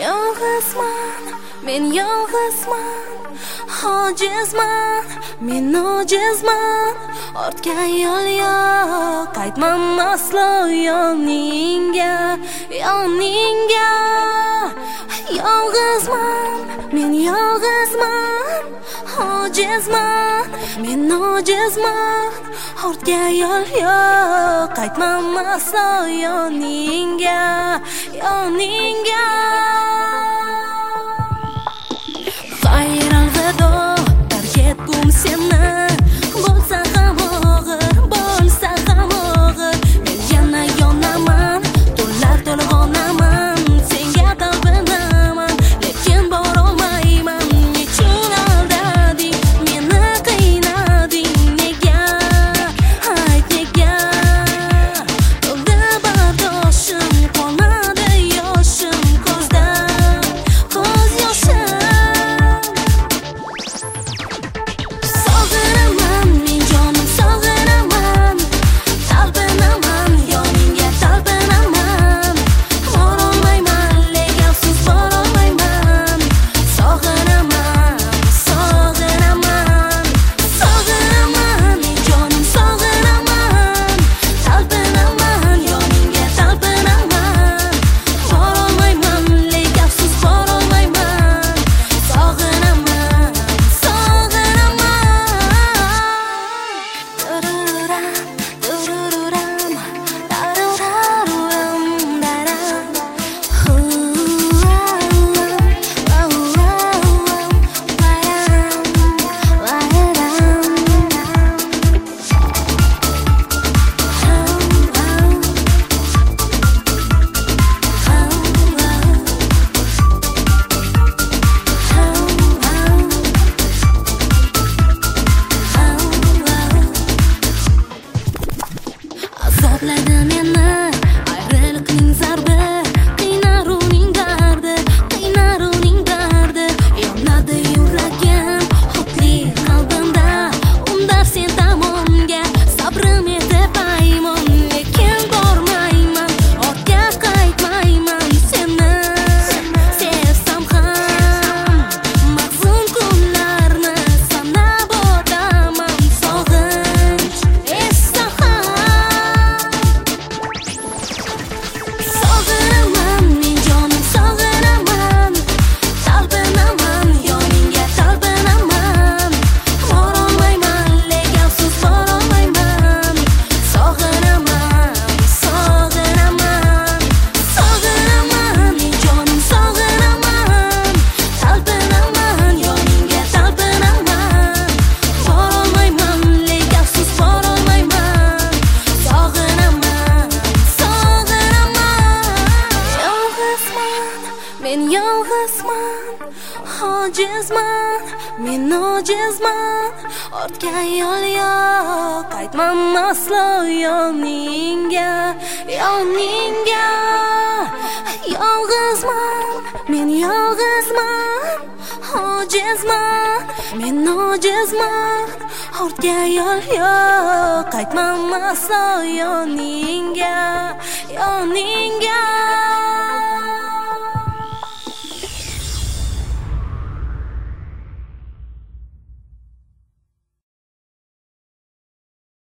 Yolg'izman, men yolg'izman, ojizman, men ojizman. Ortga yo'l yo'q, qaytmam aslo yoningga, yoningga. Yolg'izman, men yolg'izman, ojizman, men ojizman. Ortga yo'l yo'q, qaytmam aslo yoningga, yoningga. Xayr alvido, tark etgum seni. Bo'lsa ham og'ir, bo'lsa ham og'ir. Men yana yonaman, tunlar to'lg'onaman. Senga talpinaman, lekin borolmayman. Nechun aldading, meni qiynading. Nega, ayt nega? To'ldi bardoshim, qolmadi yoshim ko'zda, ko'z yoshim. Sog'inaman, men jonim sog'inaman, talpinaman, yoningga talpinaman. Borolmayman, legalsiz borolmayman. Sog'inaman, sog'inaman, sog'inaman, men jonim sog'inaman, talpinaman, yoningga talpinaman. Borolmayman, legalsiz borolmayman. Sog'inaman, sog'inaman. Dururam, daruraram, daram. Azobladi meni ayriliqning zarbi, qiynar uning dardi, qiynar uning dardi. Yonadi yuragim, xuddi qalbimda, undar sen tomonga. Sabrim yetib paymon, lekin bormayman, ortga qaytmayman. Seni sevsam ham, mahzun kunlarni sanab o'taman. Sog'inch essa ham. Sog'inaman, men jonim sog'inaman, talpinaman, yoningga talpinaman. Borolmayman, legalsiz borolmayman. Sog'inaman, sog'inaman, sog'inaman, men jonim sog'inaman, talpinaman, yoningga talpinaman. Borolmayman, legalsiz borolmayman. Sog'inaman, sog'inaman. Yolg'izman, men yolg'izman, ojizman, men ojizman. Ortga yo'l yo'q, qaytmam aslo yoningga, yoningga. Yolg'izman, men yolg'izman, ojizman, men ojizman. Ortga yo'l yo'q, qaytmam aslo yoningga, yoningga.